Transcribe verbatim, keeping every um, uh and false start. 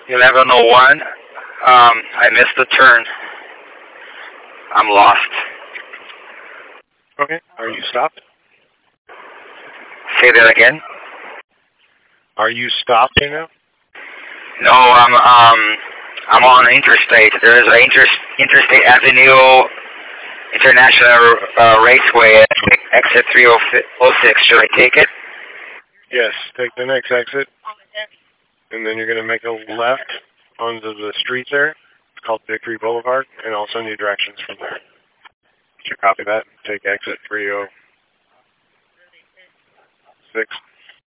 eleven oh one. Um, I missed the turn. I'm lost. Okay. Are you stopped? Say that again. Are you stopped right now? No, I'm um, I'm on interstate. There is an inter interstate avenue, international uh, raceway, exit three oh six. Should I take it? Yes. Take the next exit, and then you're going to make a left onto the street there. It's called Victory Boulevard, and I'll send you directions from there. Did you copy that? Take exit three oh six.